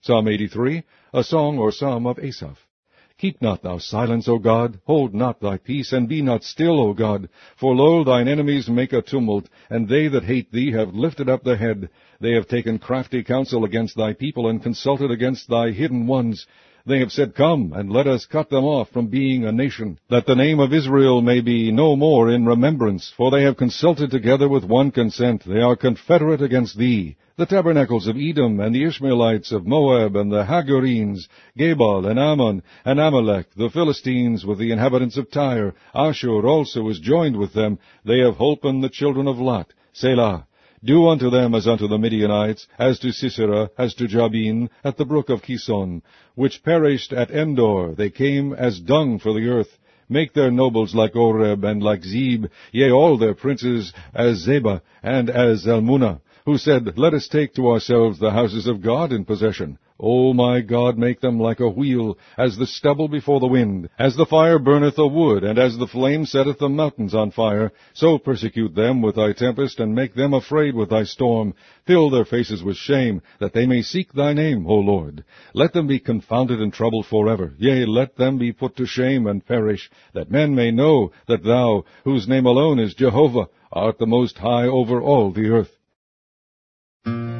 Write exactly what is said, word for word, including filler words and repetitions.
Psalm eighty-three, a song or psalm of Asaph. Keep not thou silence, O God, hold not thy peace, and be not still, O God. For lo, thine enemies make a tumult, and they that hate thee have lifted up their head. They have taken crafty counsel against thy people, and consulted against thy hidden ones. They have said, Come, and let us cut them off from being a nation, that the name of Israel may be no more in remembrance. For they have consulted together with one consent. They are confederate against thee. The tabernacles of Edom, and the Ishmaelites of Moab, and the Hagarenes, Gebal, and Ammon, and Amalek, the Philistines, with the inhabitants of Tyre. Ashur also is joined with them. They have holpen the children of Lot. Selah. Do unto them as unto the Midianites, as to Sisera, as to Jabin, at the brook of Kison, which perished at Endor. They came as dung for the earth. Make their nobles like Oreb, and like Zeb, yea, all their princes as Zebah, and as Zalmunna, who said, Let us take to ourselves the houses of God in possession. O my God, make them like a wheel, as the stubble before the wind. As the fire burneth a wood, and as the flame setteth the mountains on fire, so persecute them with thy tempest, and make them afraid with thy storm. Fill their faces with shame, that they may seek thy name, O Lord. Let them be confounded and troubled forever. Yea, let them be put to shame and perish, that men may know that thou, whose name alone is Jehovah, art the most high over all the earth.